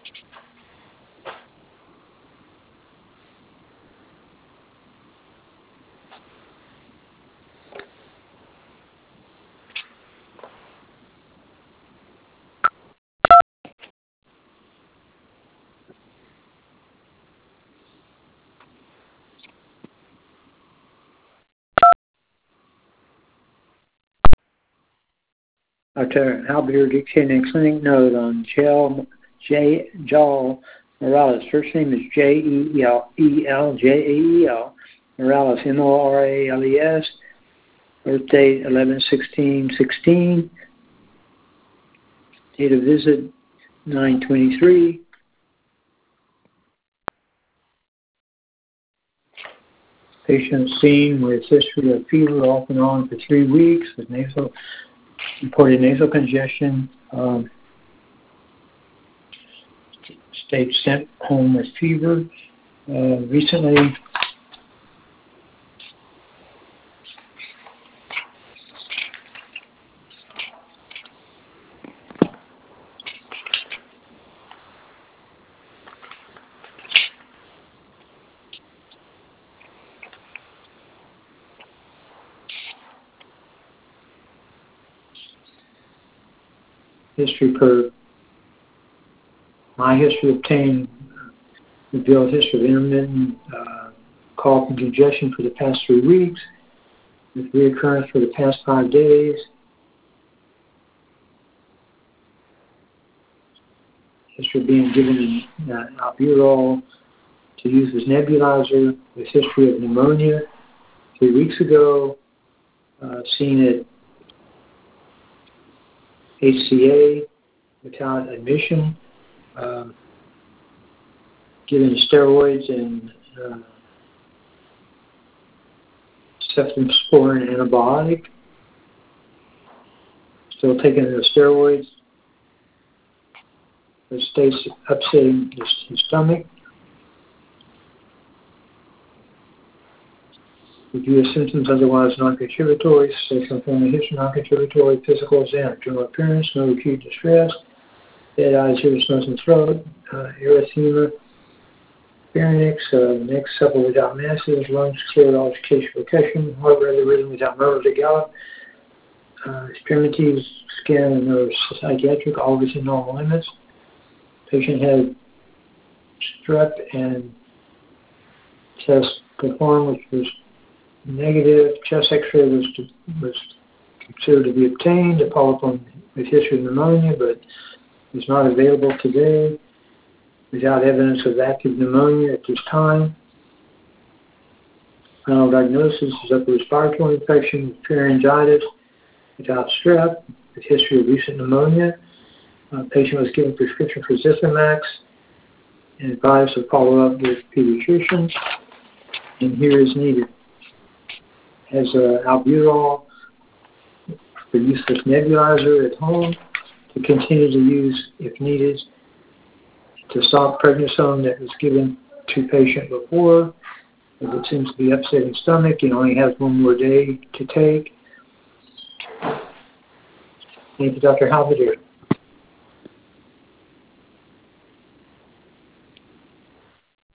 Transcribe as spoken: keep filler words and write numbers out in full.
Doctor Albuter dictating a clinic note on Joel, J. Joel Morales. First name is J E L E L, J A E L, Morales, M O R A L E S. Birth date eleven sixteen sixteen. Date of visit nine twenty-three. Patient seen with history of fever off and on for three weeks with nasal reported nasal congestion. Um, stayed sent home with fever. Uh, recently, history per my history obtained revealed history of intermittent uh, cough and congestion for the past three weeks, with reoccurrence for the past five days. History of being given an uh, albuterol to use as nebulizer, with history of pneumonia three weeks ago, uh, seen at H C A without admission, um, given steroids and uh, cephalosporin antibiotic, still taking the steroids, but stays upsetting his, his stomach. Review of symptoms otherwise non-contributory, sexual family history non-contributory, physical exam, general appearance, no acute distress, dead eyes, ears, nose, and throat, uh, erythema, pharynx, uh, neck supple without masses, lungs cleared, altercation, percussion, heart rather rhythm without murmur to gallop, uh, extremities, skin, and nerves, psychiatric, all within normal limits. Patient had strep and test performed, which was negative. Chest X-ray was to, was considered to be obtained. A polyp on with history of pneumonia, but is not available today. Without evidence of active pneumonia at this time. Final diagnosis is upper respiratory infection, pharyngitis, without strep, with history of recent pneumonia. Uh, patient was given prescription for Zithromax and advised to follow up with pediatrician. And here is needed. Has uh, albuterol for use with nebulizer at home to continue to use if needed to stop prednisone that was given to patient before. If it seems to be upsetting stomach, he only has one more day to take. Thank you, Doctor Halberdier.